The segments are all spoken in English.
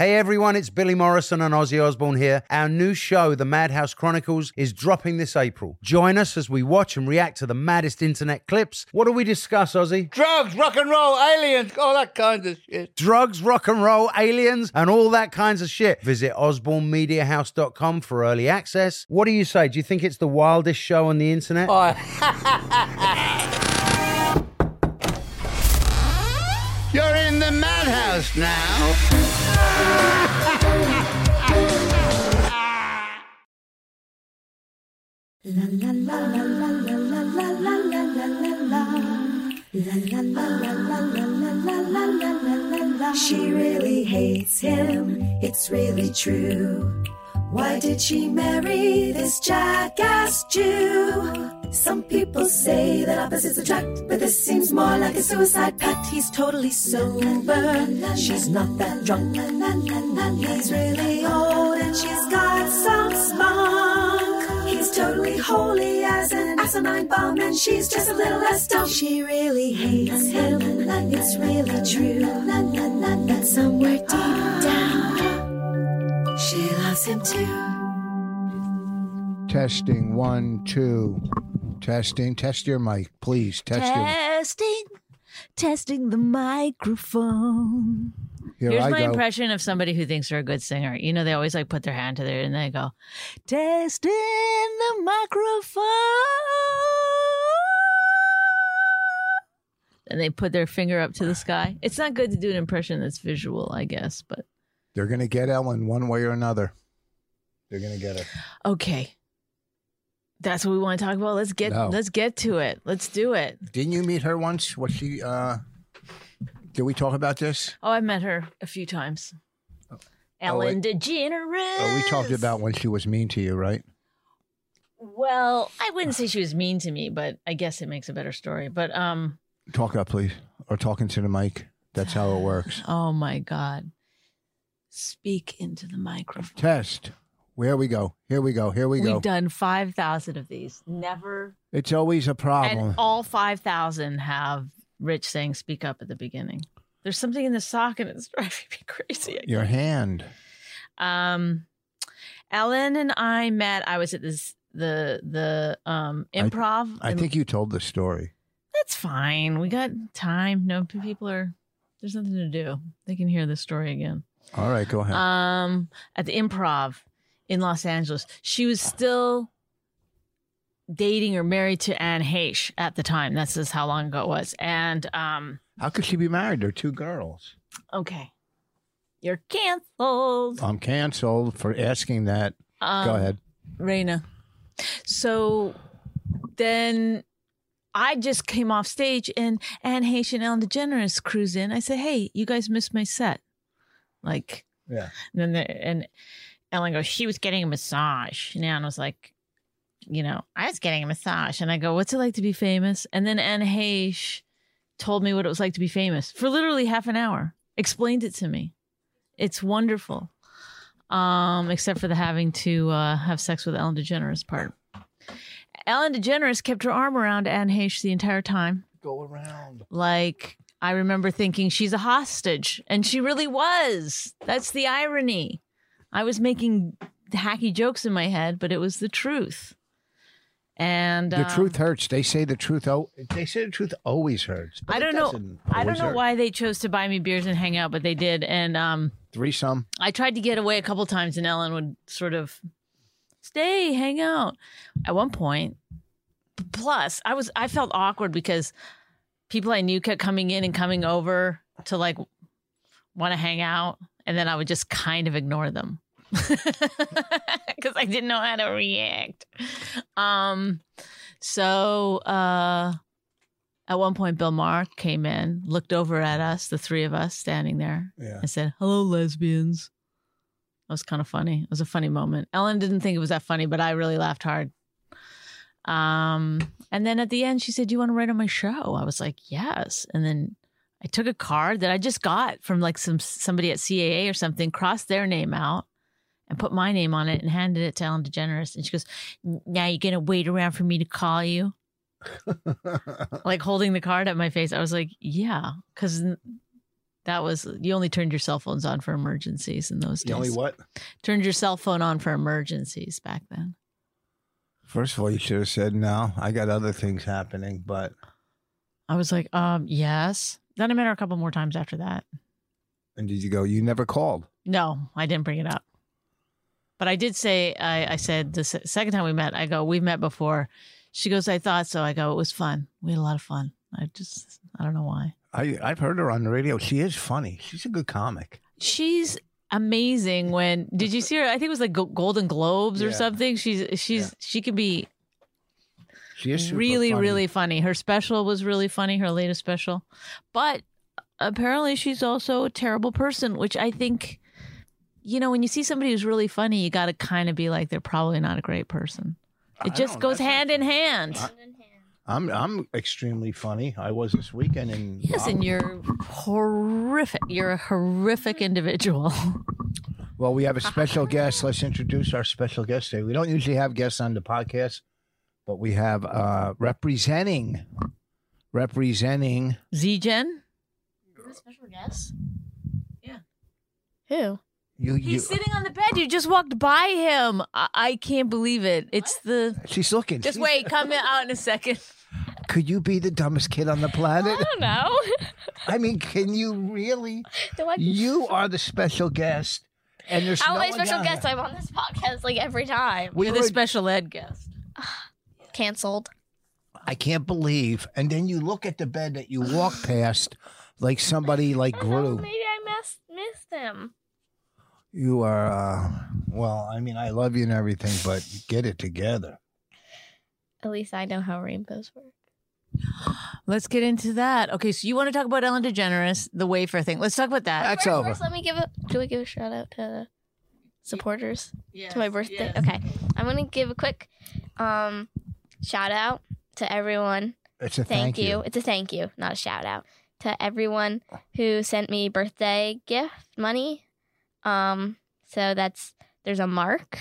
Hey everyone, it's Billy Morrison and Ozzy Osbourne here. Our new show, The Madhouse Chronicles, is dropping this April. Join us as we watch and react to the maddest internet clips. What do we discuss, Ozzy? Drugs, rock and roll, aliens, all that kind of shit. Drugs, rock and roll, aliens, and all that kinds of shit. Visit osbornemediahouse.com for early access. What do you say? Do you think it's the wildest show on the internet? Oh. You're in the madhouse now. La la la la la la la la la la la la. La la la la la la la la la la la. She really hates him, it's really true. Why did she marry this jackass Jew? Some people say that opposites attract, but this seems more like a suicide pact. He's totally sober, she's not that drunk. He's really old and she's got some spunk. He's totally holy as an asinine bomb, and she's just a little less dumb. She really hates him, it's really true. But somewhere deep down, she loves him too. Testing 1, 2. Testing. Test your mic, please. Testing the microphone. Here's my impression of somebody who thinks they're a good singer. You know, they always like put their hand to there and they go, testing the microphone. And they put their finger up to the sky. It's not good to do an impression that's visual, I guess, but. They're going to get Ellen one way or another. They're going to get her. Okay. That's what we want to talk about. Let's get to it. Let's do it. Didn't you meet her once? Was she did we talk about this? Oh, I met her a few times. Ellen DeGeneres. Oh, we talked about when she was mean to you, right? Well, I wouldn't say she was mean to me, but I guess it makes a better story. But talk up, please. Or talking to the mic. That's how it works. Oh my God. Speak into the microphone. Test. Here we go. We've done 5,000 of these. Never. It's always a problem. And all 5,000 have Rich saying speak up at the beginning. There's something in the sock and it's driving me crazy. Your hand. Ellen and I met. I was at the improv. I think you told the story. That's fine. We got time. No, there's nothing to do. They can hear the story again. All right, go ahead. At the improv in Los Angeles. She was still dating or married to Anne Heche at the time. That's just how long ago it was. And how could she be married? They're two girls. Okay. You're canceled. I'm canceled for asking that. Go ahead. Raina. So then I just came off stage and Anne Heche and Ellen DeGeneres cruise in. I said, hey, you guys missed my set. Like, yeah. And Ellen goes, she was getting a massage. And Anne was like, I was getting a massage. And I go, what's it like to be famous? And then Anne Heche told me what it was like to be famous for literally half an hour. Explained it to me. It's wonderful. Except for the having to have sex with Ellen DeGeneres part. Ellen DeGeneres kept her arm around Anne Heche the entire time. Go around. Like, I remember thinking she's a hostage, and she really was. That's the irony. I was making hacky jokes in my head, but it was the truth. And the truth hurts. They say the truth. They say the truth always hurts. I don't know. I don't know why they chose to buy me beers and hang out, but they did. And threesome. I tried to get away a couple times, and Ellen would sort of stay, hang out. At one point, plus I felt awkward because people I knew kept coming in and coming over to like want to hang out, and then I would just kind of ignore them. Because I didn't know how to react. So at one point, Bill Maher came in, looked over at us, the three of us standing there, and said, hello, lesbians. That was kind of funny. It was a funny moment. Ellen didn't think it was that funny, but I really laughed hard. And then at the end, she said, do you want to write on my show? I was like, yes. And then I took a card that I just got from like somebody at CAA or something, crossed their name out, and put my name on it and handed it to Ellen DeGeneres. And she goes, now you're going to wait around for me to call you? Like holding the card at my face. I was like, yeah, because That was, you only turned your cell phones on for emergencies in those days. You only what? Turned your cell phone on for emergencies back then. First of all, you should have said no. I got other things happening, but. I was like, yes. Then I met her a couple more times after that. And did you go, you never called? No, I didn't bring it up. But I did say, I said the second time we met, I go, we've met before. She goes, I thought so. I go, it was fun. We had a lot of fun. I don't know why. I've heard her on the radio. She is funny. She's a good comic. She's amazing. Did you see her? I think it was like Golden Globes or something. She can be she is super really, funny. really funny. Her special was really funny, her latest special. But apparently she's also a terrible person, which I think, when you see somebody who's really funny, you got to kind of be like, they're probably not a great person. It just goes hand in hand. I'm extremely funny. I was this weekend in. Yes, and you're horrific. You're a horrific individual. Well, we have a special guest. Let's introduce our special guest today. We don't usually have guests on the podcast, but we have representing Z-Gen. Is this a special guest? Yeah. Who? He's sitting on the bed. You just walked by him. I can't believe it. It's She's looking. Just wait. Come out in a second. Could you be the dumbest kid on the planet? I don't know. I mean, can you really? You are the special guest, and there's How no am I one special down guest? there. I'm on this podcast like every time. You're the special ed guest. Canceled. I can't believe. And then you look at the bed that you walk past, like somebody grew. Maybe I missed him. You are, well, I mean, I love you and everything, but get it together. At least I know how rainbows work. Let's get into that. Okay, so you want to talk about Ellen DeGeneres, the Wayfair thing. Let's talk about that. That's over. First, let me do we give a shout out to supporters Yes, to my birthday? yes. Okay. I'm going to give a quick shout out to everyone. It's a Thank you. It's a thank you, not a shout out. To everyone who sent me birthday gift money. So there's a Mark.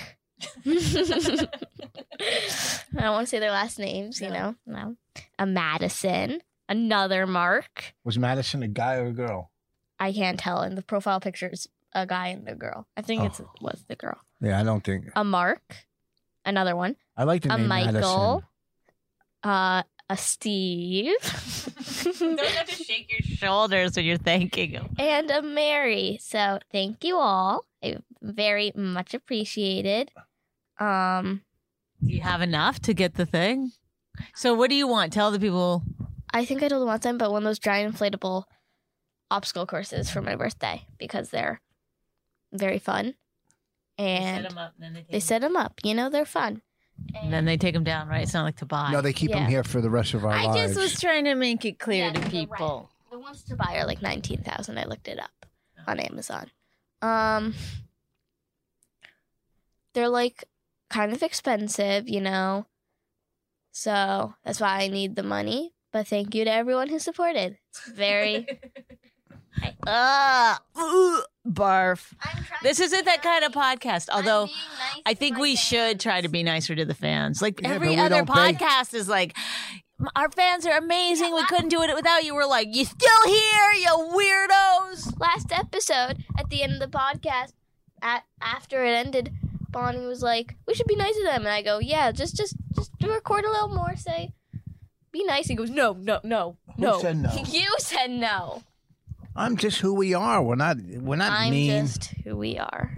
I don't want to say their last names, No. A Madison, another Mark. Was Madison a guy or a girl? I can't tell. In the profile pictures, a guy and a girl. I think it was the girl. Yeah, I don't think. A Mark, another one. I like the A name Michael. Madison. A Steve. Don't have to shake your shoulders when you're thanking him. And a Mary. So thank you all. Very much appreciated. Do you have enough to get the thing? So what do you want? Tell the people. I think I told them last time, but one of those giant inflatable obstacle courses for my birthday because they're very fun. And they set them up. They're fun. And then they take them down, right? It's not like to buy. No, they keep them here for the rest of our lives. I just was trying to make it clear to you're people. right. The ones to buy are like $19,000. I looked it up on Amazon. They're like kind of expensive, So that's why I need the money. But thank you to everyone who supported. It's very. Barf. This isn't that kind of podcast. Although being nice I to think my we should fans. try to be nicer to the fans. Like Yeah, every but we other don't pay. podcast is like, our fans are amazing. We couldn't do it without you. We're like, you still here, you weirdos. Last episode, at the end of the podcast, after it ended, Bonnie was like, "We should be nice to them," and I go, "Yeah, just record a little more. Say, be nice." He goes, "No." Who said no? You said no. I'm just who we are. We're not I'm mean. just who we are.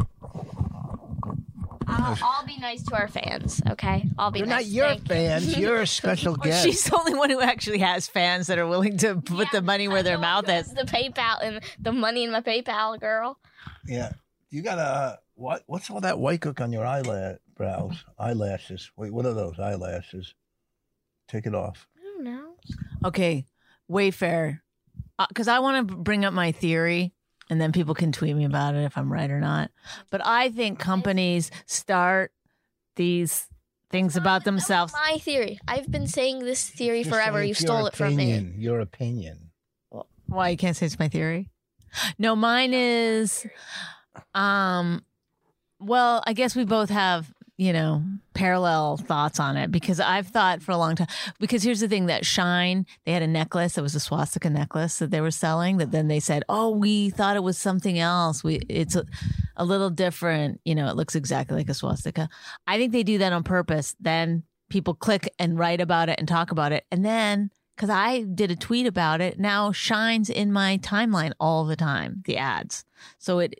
I'll be nice to our fans, okay? I'll be You're nice. not your Thank you. fans. You're a special guest. She's the only one who actually has fans that are willing to put the money where their mouth is. The PayPal and the money in my PayPal, girl. Yeah. You got a what's all that white gook on your eyelashes? Wait, what are those eyelashes? Take it off. I don't know. Okay, Wayfair. Because I want to bring up my theory, and then people can tweet me about it if I'm right or not. But I think companies start these things about themselves. My theory. I've been saying this theory Just forever. say You it's stole your it from me. opinion, Your opinion. Why you can't say it's my theory? No, mine is. Well, I guess we both have parallel thoughts on it, because I've thought for a long time, because here's the thing, that Shine, they had a necklace that was a swastika necklace that they were selling, that then they said, oh, we thought it was something else. It's a little different. It looks exactly like a swastika. I think they do that on purpose. Then people click and write about it and talk about it. And then, because I did a tweet about it, now Shine's in my timeline all the time, the ads. So it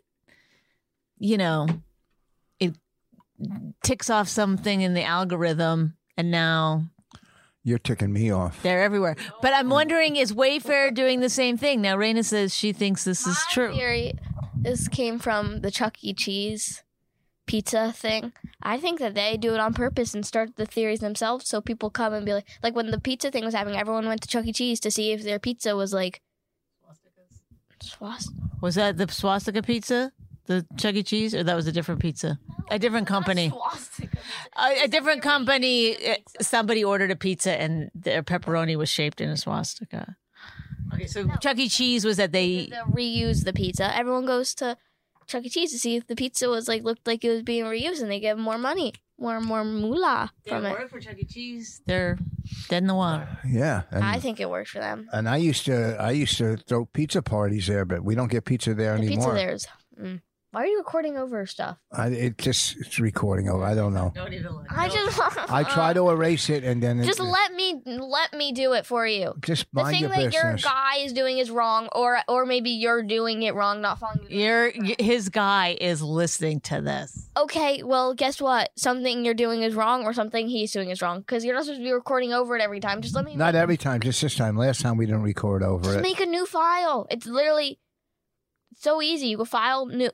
ticks off something in the algorithm, and now You're ticking me off. they're everywhere. But I'm wondering, is Wayfair doing the same thing? Now, Raina says she thinks this is true. Theory, this came from the Chuck E. Cheese pizza thing. I think that they do it on purpose and start the theories themselves, so people come and be like when the pizza thing was happening, everyone went to Chuck E. Cheese to see if their pizza was like swastika. Was that the swastika pizza? The Chuck E. Cheese? Or that was a different pizza? A different company. A different company. Somebody ordered a pizza and their pepperoni was shaped in a swastika. Okay, so Chuck E. Cheese was that they reuse the pizza. Everyone goes to Chuck E. Cheese to see if the pizza was looked like it was being reused, and they give more money, more moolah from it. Work for Chuck E. Cheese. They're dead in the water. Yeah, and, I think it worked for them. And I used to throw pizza parties there, but we don't get pizza there The anymore. pizza there is. Why are you recording over stuff? It's recording over. I don't know. Don't even look. I try to erase it, and then just let me do it for you. Just The mind thing your that your business. guy is doing is wrong, or maybe you're doing it wrong, not following. His guy is listening to this. Okay, well, guess what? Something you're doing is wrong, or something he's doing is wrong. Because you're not supposed to be recording over it every time. Just let me. Not every time, just this time. Last time we didn't record over Just it. make a new file. It's literally so easy. You go file new.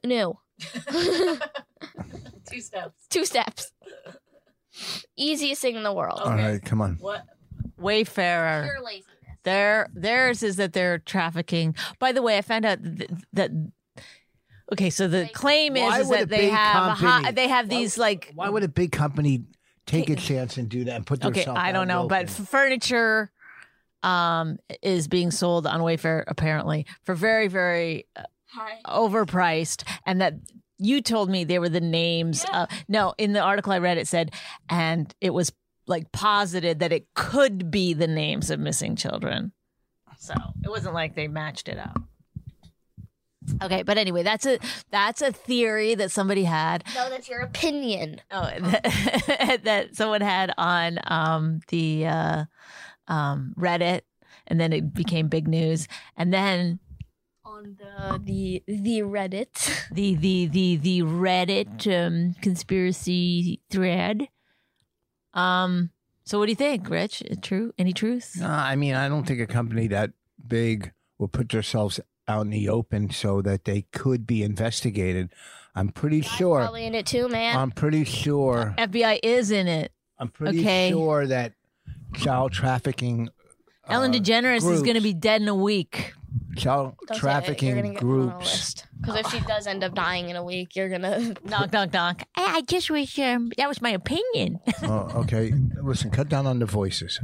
2 steps. 2 steps. Easiest thing in the world. All right, come on. What? Wayfarer. Pure laziness. Theirs is that they're trafficking. By the way, I found out that. Okay, so the claim Why is would a that they big have company- they have these like. Why would a big company take a chance and do that and put Okay, themselves I don't out know, but open? furniture is being sold on Wayfair apparently for very, very Hi. overpriced, and that you told me they were the names. No, in the article I read, it said, and it was like posited that it could be the names of missing children. So it wasn't like they matched it up. Okay, but anyway, that's a theory that somebody had. No, that's your opinion. Oh, that someone had on the Reddit, and then it became big news, and then On the Reddit. the Reddit conspiracy thread. So what do you think, Rich? True? Any truth? No, I mean, I don't think a company that big will put themselves out in the open so that they could be investigated. I'm pretty sure. Probably in it too, man. I'm pretty sure. FBI is in it. I'm pretty Okay. sure that child trafficking. Ellen DeGeneres is groups- going to be dead in a week. Child Don't say it. You're trafficking gonna get put on a groups. list. Because if she does end up dying in a week, you're gonna. Knock, knock, knock. I just wish that was my opinion. Oh, okay. Listen, cut down on the voices.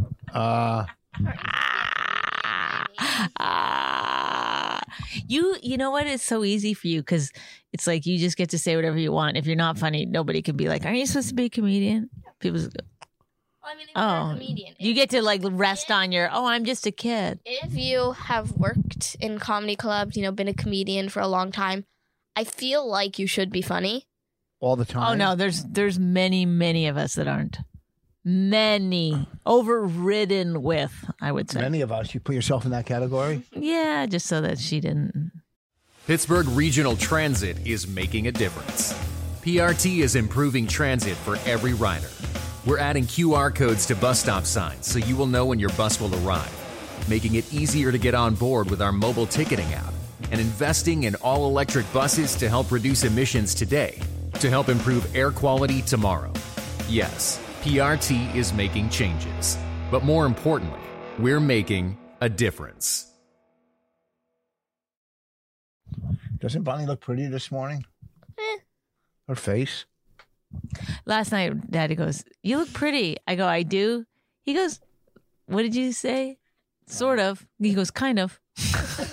You know what? It's so easy for you because it's like you just get to say whatever you want. If you're not funny, nobody can be like, "Are you supposed to be a comedian?" People just go, I mean, if you're "Oh, a comedian, you get to like rest on your. Oh, I'm just a kid." if you have worked in comedy clubs, been a comedian for a long time, I feel like you should be funny. All the time. Oh no, there's many of us that aren't. Many overridden with, I would say. Many of us. You put yourself in that category? Yeah, just so that she didn't. Pittsburgh Regional Transit is making a difference. PRT is improving transit for every rider. We're adding QR codes to bus stop signs so you will know when your bus will arrive, making it easier to get on board with our mobile ticketing app, and investing in all-electric buses to help reduce emissions today, to help improve air quality tomorrow. Yes, PRT is making changes, but more importantly, we're making a difference. Doesn't Bonnie look pretty this morning? Her face? Last night, Daddy goes, "You look pretty." I go, "I do." He goes, "What did you say?" Sort of. He goes, "Kind of."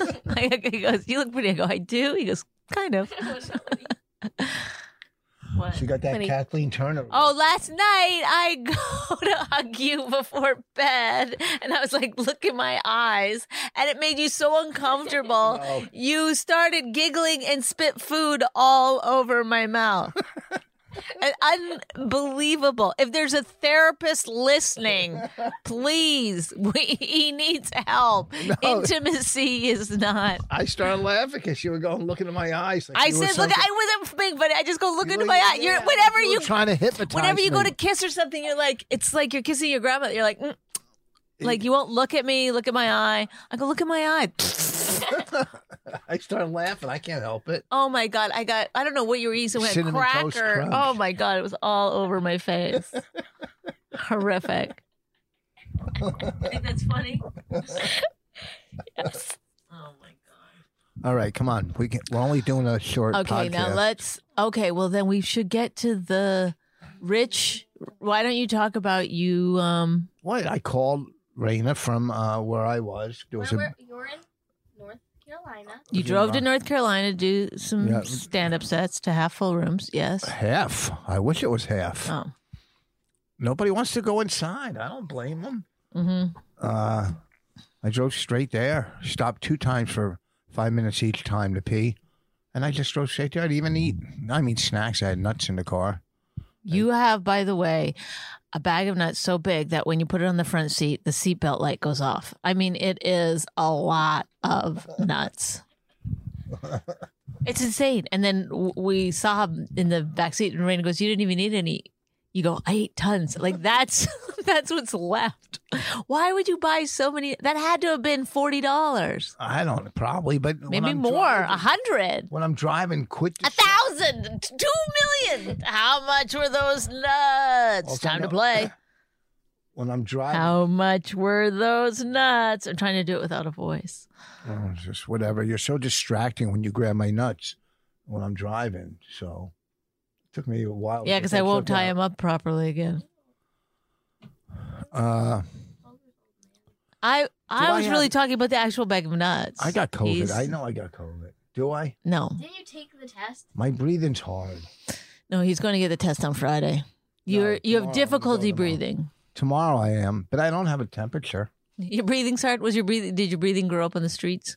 He goes, "You look pretty." I go, "I do." He goes, "Kind of." What? She got that When he- Kathleen Turner. Oh, last night I go to hug you before bed, and I was like, look in my eyes, and it made you so uncomfortable. No. You started giggling and spit food all over my mouth. And unbelievable. If there's a therapist listening, please, he needs help. No. Intimacy is not. I started laughing because you were going looking in my eyes. Like I you were said, look, something- I wasn't big, but I just go look You into were- my eye. yeah, Whenever you you were trying to hypnotize whenever you me. go to kiss or something, you're like, it's like you're kissing your grandmother. You're like, like you won't look at me, look at my eye. I go, look at my eye. I started laughing. I can't help it. Oh my God. I don't know what you were eating. So Cinnamon Toast cracker. Crunch. Oh my God. It was all over my face. Horrific. Think that's funny? Yes. Oh my God. All right, come on. We're only doing a short Okay, podcast. now well then we should get to the Rich. Why don't you talk about you? What? I called Raina from where I was. There was You're in North Carolina. You drove to North Carolina to do some Yeah. stand-up sets to half full rooms. Yes. half. I wish it was half. Oh. Nobody wants to go inside. I don't blame them. Mm-hmm. I drove straight there. Stopped 2 times for 5 minutes each time to pee. And I just drove straight there. I didn't even eat. I mean, snacks. I had nuts in the car. You have, by the way, a bag of nuts so big that when you put it on the front seat, the seatbelt light goes off. I mean, it is a lot of nuts. It's insane. And then we saw him in the back seat, and Raina goes, "You didn't even eat any." You go, "I ate tons." Like that's what's left. Why would you buy so many? That had to have been $40. I don't probably, but when Maybe I'm more. driving- 100. When I'm driving, quit. the 1,000, 2 million. How much were those nuts? Well, Time to no. play. When I'm driving, How much were those nuts? I'm trying to do it without a voice. oh, it's just whatever. You're so distracting when you grab my nuts when I'm driving. So it took me a while. Yeah, because I won't tie him up properly again. I I was really have- talking about the actual bag of nuts. I got COVID. He's- I know I got COVID. Do I? No, Didn't you take the test? My breathing's hard. no, he's going to get the test on Friday. You tomorrow have I'm difficulty going tomorrow. breathing. Tomorrow I am, but I don't have a temperature. Your breathing's hard. Did your breathing grow up on the streets?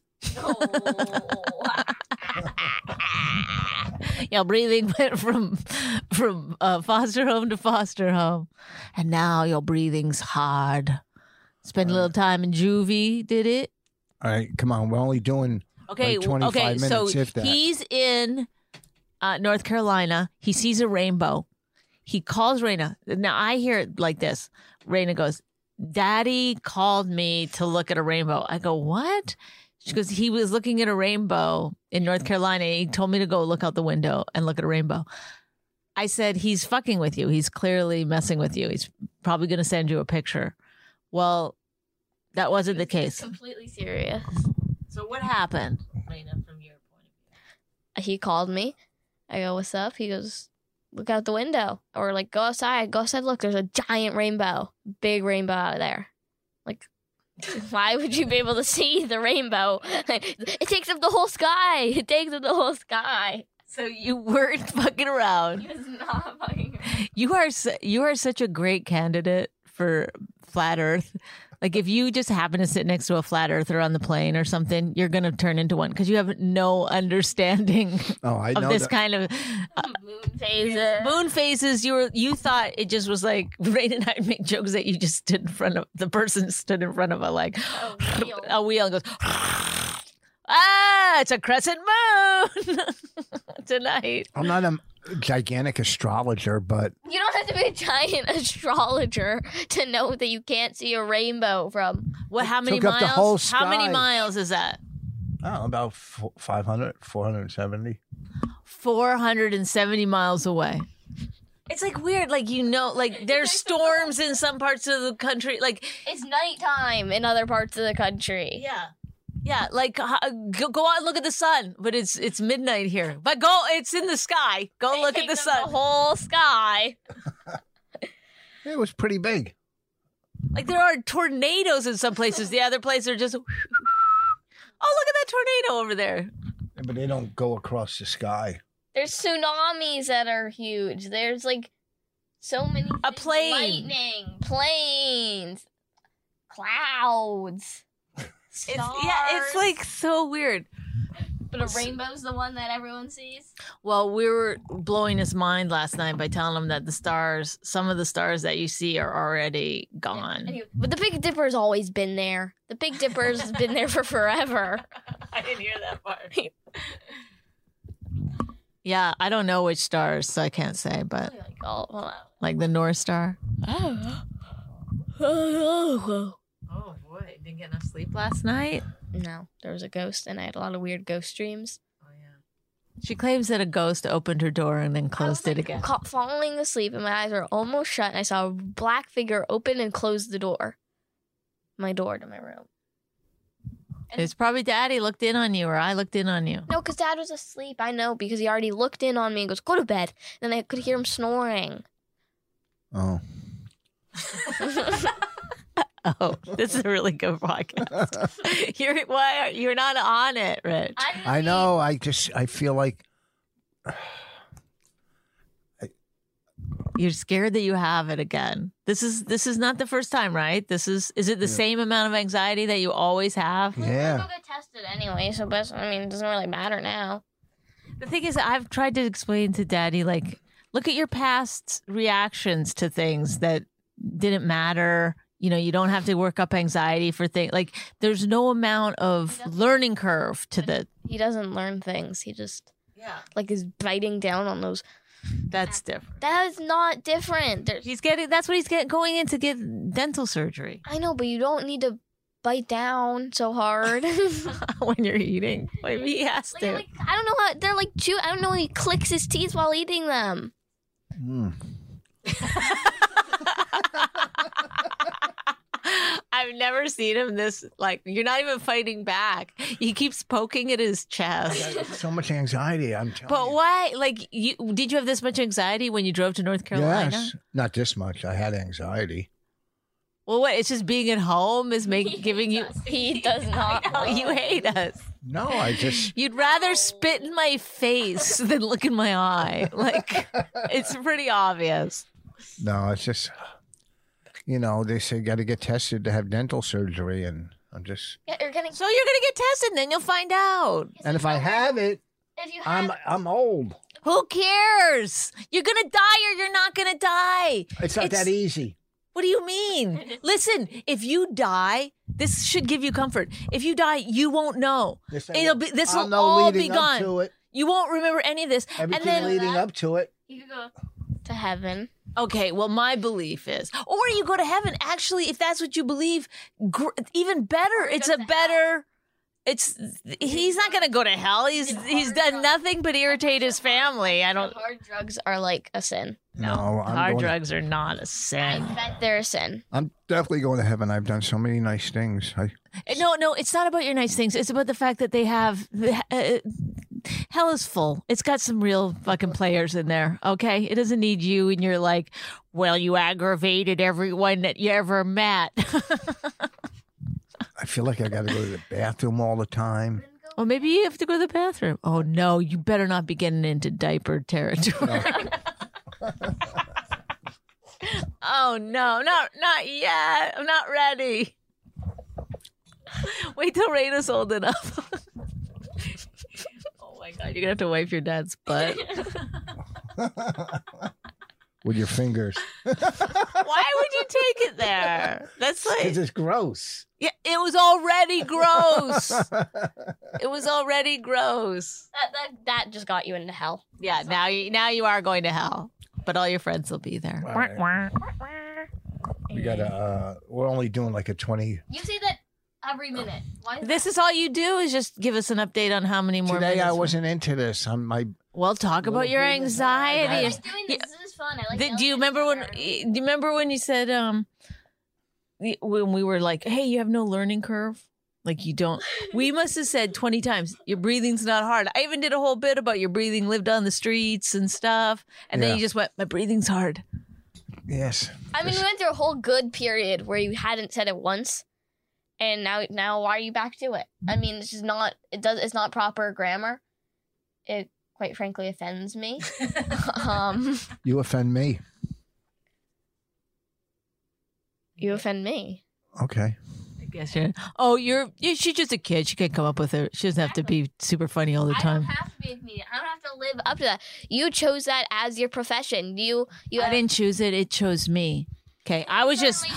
Yeah, breathing went from foster home to foster home, and now your breathing's hard. Spend a little time in juvie. Did it? All right, come on. We're only doing Okay, like 25 okay. minutes, So if that. he's in North Carolina. He sees a rainbow. He calls Raina. Now I hear it like this. Raina goes, "Daddy called me to look at a rainbow." I go, "What?" She goes, "He was looking at a rainbow in North Carolina. He told me to go look out the window and look at a rainbow." I said, "He's fucking with you. He's clearly messing with you. He's probably going to send you a picture." Well, that wasn't the case. Completely serious. So what happened, Raina, from your point of view? He called me. I go, "What's up?" He goes, "Look out the window." Or like, "Go outside. Go outside. Look, there's a giant rainbow. Big rainbow out there." Like, why would you be able to see the rainbow? It takes up the whole sky. It takes up the whole sky. So you weren't fucking around. He was not fucking around. You are such a great candidate for flat Earth. Like if you just happen to sit next to a flat earther on the plane or something, you're going to turn into one because you have no understanding Oh, I of know this that. kind of Moon phases. moon phases. You thought it just was like Rain and I make jokes that you just stood in front of the person stood in front of a like wheel. a wheel and goes ah, it's a crescent moon tonight. I'm not a gigantic astrologer, but You don't have to be a giant astrologer to know that you can't see a rainbow from. What? How many Took up miles? the whole How many sky. miles is that? I don't know, about 500, 470. 470 miles away. It's like weird, like like there's storms in some parts of the country, like It's nighttime in other parts of the country. yeah, like go out and look at the sun, but it's midnight here. But it's in the sky. Go look at the sun. The whole sky. It was pretty big. Like there are tornadoes in some places. The other places are just. Oh, look at that tornado over there. But they don't go across the sky. There's tsunamis that are huge. There's like so many A things. plane. Lightning, planes, clouds, stars. It's like so weird. But a rainbow's the one that everyone sees. Well, we were blowing his mind last night by telling him that the stars, some of the stars that you see are already gone. Anyway, but the Big Dipper's always been there. The Big Dipper's been there for forever. I didn't hear that part. Yeah, I don't know which stars, so I can't say, but Like, oh, hold on. like the North Star. Oh, Oh boy, didn't get enough sleep last night. no, there was a ghost, and I had a lot of weird ghost dreams. Oh yeah. She claims that a ghost opened her door and then closed it again. Falling asleep, and my eyes were almost shut, and I saw a black figure open and close the door. My door to my room. It's probably Daddy looked in on you, or I looked in on you. No, because Dad was asleep. I know, because he already looked in on me and goes, go to bed. And then I could hear him snoring. Oh. Oh, this is a really good podcast. You're not on it, Rich. I know. I feel like You're scared that you have it again. This is not the first time, right? Is it the same amount of anxiety that you always have? Yeah. I'll get tested anyway, so but, I mean, it doesn't really matter now. The thing is, I've tried to explain to Daddy, like, look at your past reactions to things that didn't matter. You know, you don't have to work up anxiety for things. Like, there's no amount of learning curve to the. He doesn't learn things. He just like is biting down on those. That's different. That is not different. That's what he's going in to get dental surgery. I know, but you don't need to bite down so hard. When you're eating. Maybe he has to. Like, I don't know how they're like chew. I don't know. He clicks his teeth while eating them. I've never seen him this, like, you're not even fighting back. He keeps poking at his chest. so much anxiety. I'm telling But you. why? Like, did you have this much anxiety when you drove to North Carolina? Yes, not this much. I had anxiety. Well, what? It's just being at home is giving you. He does not. I know, you hate us. No, I just. You'd rather spit in my face than look in my eye. Like, it's pretty obvious. No, it's just. You know, they say got to get tested to have dental surgery, and I'm just. Yeah, you're getting. So you're gonna get tested, and then you'll find out. And if I have it, If you have, I'm old. Who cares? You're gonna die, or you're not gonna die. It's not that easy. What do you mean? Listen, if you die, this should give you comfort. If you die, you won't know. This This I'll will know all be leading up gone. to it. You won't remember any of this. Everything and then, leading up to it. you could go to heaven. okay, well, my belief is, or you go to heaven. Actually, if that's what you believe, even better. It's a better. He's not going to go to hell. He's done nothing but irritate his family. I don't. Hard drugs are like a sin. No, Hard drugs are not a sin. I bet they're a sin. I'm definitely going to heaven. I've done so many nice things. No, it's not about your nice things. It's about the fact that they have hell is full. It's got some real fucking players in there. Okay, it doesn't need you, and you're like, well, you aggravated everyone that you ever met. I feel like I got to go to the bathroom all the time. Well, maybe you have to go to the bathroom. Oh no, you better not be getting into diaper territory. Oh no, not yet. I'm not ready. Wait till Raina's old enough. Oh my god, you're gonna have to wipe your dad's butt. With your fingers. Why would you take it there? That's like Because it's gross. yeah, it was already gross. It was already gross. That just got you into hell. Yeah, now you are going to hell, but all your friends will be there. Right. We gotta. We're only doing like a 20. You say that every minute. Why is This is all you do is just give us an update on how many more Today minutes. I wasn't into this. Well, talk about your anxiety. that? Doing this is fun. I like. Do you remember when you said when we were like, "Hey, you have no learning curve"? Like you don't. We must have said 20 times, "Your breathing's not hard." I even did a whole bit about your breathing, lived on the streets and stuff, and then Yeah. you just went, "My breathing's hard." Yes. I mean, we went through a whole good period where you hadn't said it once, and now why are you back to it? I mean, it's just not. It's not proper grammar. quite frankly offends me. You offend me. You offend me. Okay. I guess she's just a kid. She can't come up with her. She doesn't have to be super funny all the I time. don't have to be a comedian. I don't have to live up to that. You chose that as your profession. I didn't choose it. It chose me. Okay, I was just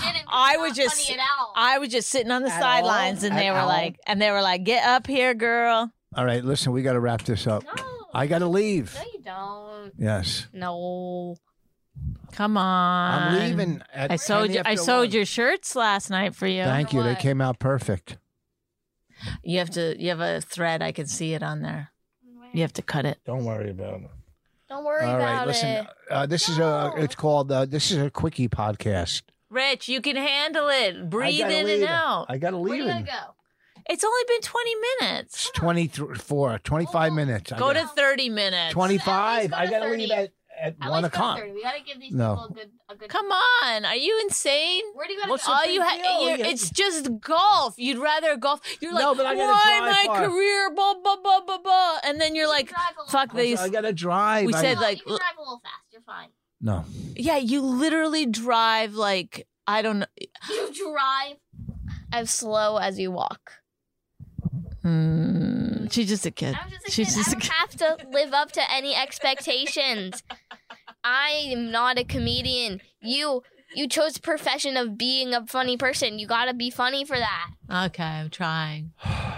sitting on the sidelines, and they were like, "Get up here, girl." All right, listen, we got to wrap this up. No. I got to leave. No, you don't. Yes. No. Come on. I'm leaving at I sewed 1:50. your shirts last night for you. Thank you. They What? came out perfect. You have a thread. I can see it on there. You have to cut it. Don't worry about it. Don't worry All right, about listen. it. This is a quickie podcast. Rich, you can handle it. Breathe in and out. I got to Where leave do you it. gotta go? It's only been 20 minutes. It's 25 minutes. Go to 30 minutes. 25. At I least go got to to leave 30. at At 1 least go to o'clock. 30. We gotta give these No. people a good. Come on. Are you insane? Where do you gotta What's go? the All big you deal? it's just golf. You'd rather golf. You're like, No, but I gotta why drive my far. career, blah, blah, blah, blah, blah. And then you're You like, can drive a little fuck fast. these. I got to drive. We said, like, you can drive a little fast. You're fine. No. Yeah, you literally drive like, I don't know. You drive as slow as you walk. She's just a kid. I'm just a She's kid. just I a don't kid. have to live up to any expectations. I am not a comedian. You chose the profession of being a funny person. You gotta be funny for that. Okay, I'm trying.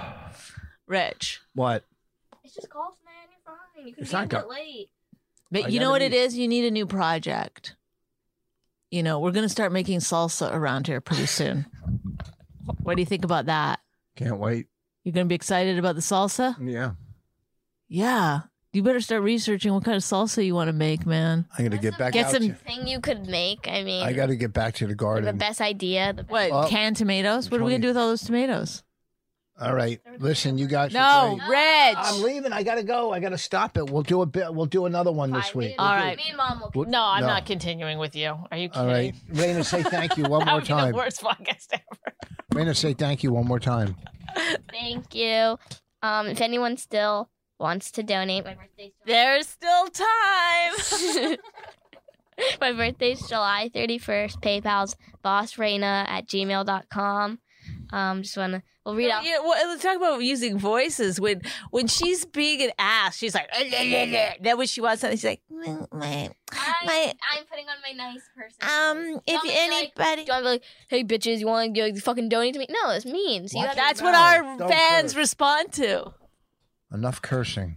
Rich. What? It's just golf, man. You're fine. You can It's be a not bit go- late. But I you know gotta what it be- is? You need a new project. You know, we're going to start making salsa around here pretty soon. What do you think about that? Can't wait. You're going to be excited about the salsa? Yeah. Yeah. You better start researching what kind of salsa you want to make, man. I got to get back Get out. some- to- Thing you could make. I mean, I got to get back to the the garden. best idea. The best What, Well, canned tomatoes? What are we going to do with all those tomatoes? All right. Listen, you guys. No, are great. Rich. I'm leaving. I got to go. I got to stop it. We'll do a bit. We'll do another one this Fine, week. All right. Me and Mom will. No, I'm No. not continuing with you. Are you kidding? All right. Raina, say thank you one That more would be the time. worst podcast ever. Raina, say thank you one more time. Thank you. If anyone still wants to donate, my birthday's There's still time. my birthday's July 31st. PayPal's bossreina@gmail.com. Just wanna we'll read out. Yeah, well, let's talk about using voices. When she's being an ass, she's like, then when she wants something, she's like, I'm putting on my nice person. if anybody. do you want to be like, hey bitches, you want to fucking donate to me? No, it's mean. So you have That's to, what No, our don't fans curse. respond to. Enough cursing.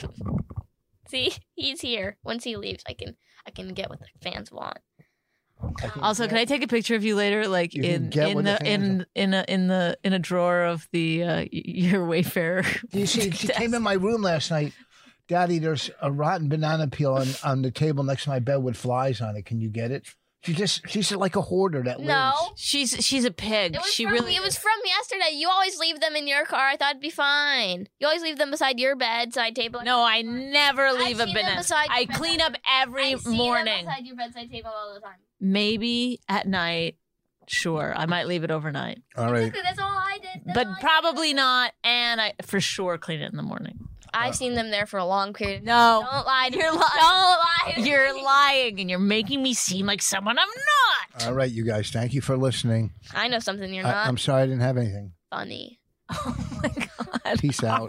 see he's here. Once he leaves, I can get what the fans want. Also, can I take a picture of you later, like You can in get what the fans in a drawer of the your Wayfarer? Do you see? She came in my room last night. Daddy, there's a rotten banana peel on the table next to my bed with flies on it. Can you get it? She's like a hoarder that No. lives. She's a pig. It was She from, really. It was from yesterday. You always leave them in your car. I thought it'd be fine. You always leave them beside your bedside table. No, I never leave a seen them banana. beside I your clean up bedside- every I see morning. them beside your bedside table all the time. Maybe at night. Sure, I might leave it overnight, All right. Exactly, that's all I did. That's but all I did. probably not. And I for sure clean it in the morning. I've seen them there for a long period. No, Don't lie to You're me. lying. Don't lie to you're me. lying, and you're making me seem like someone I'm not. All right, you guys. Thank you for listening. I know something you're not I'm sorry I didn't have anything. funny. Oh my god. Peace out.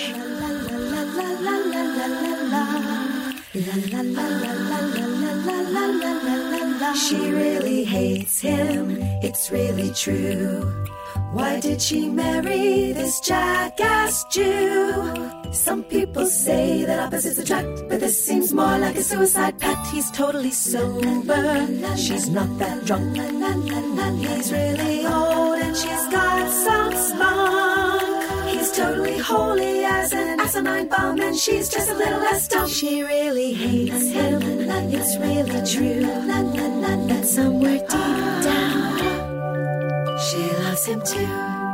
She really hates him, it's really true. Why did she marry this jackass Jew? Some people say that opposites attract, but this seems more like a suicide pact. He's totally sober, she's not that drunk. He's really old and she's got some spunk. He's totally holy as an asinine bomb, and she's just a little less dumb. She really hates him, it's really true. But somewhere deep down, she loves him too.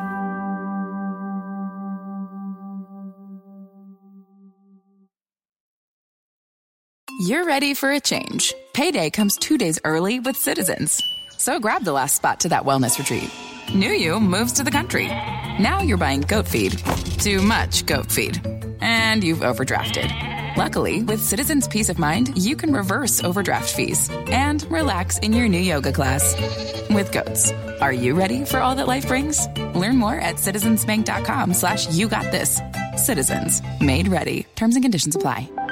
You're ready for a change. Payday comes 2 days early with Citizens. So grab the last spot to that wellness retreat. New you moves to the country. Now you're buying goat feed. Too much goat feed. And you've overdrafted. Luckily, with Citizens Peace of Mind, you can reverse overdraft fees and relax in your new yoga class. With Goats, are you ready for all that life brings? Learn more at citizensbank.com/yougotthis. Citizens, made ready. Terms and conditions apply.